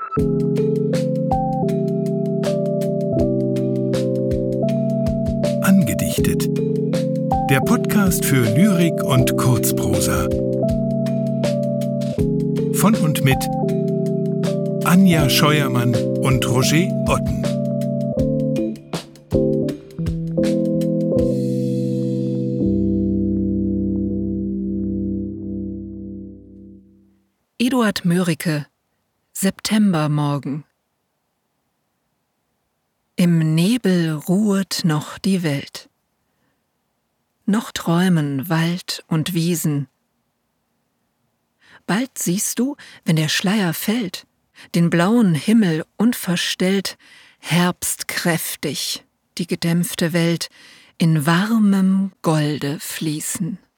Angedichtet. Der Podcast für Lyrik und Kurzprosa. Von und mit Anja Scheuermann und Roger Otten. Eduard Mörike, Septembermorgen. Im Nebel ruhet noch die Welt. Noch träumen Wald und Wiesen. Bald siehst du, wenn der Schleier fällt, den blauen Himmel unverstellt, herbstkräftig die gedämpfte Welt in warmem Golde fließen.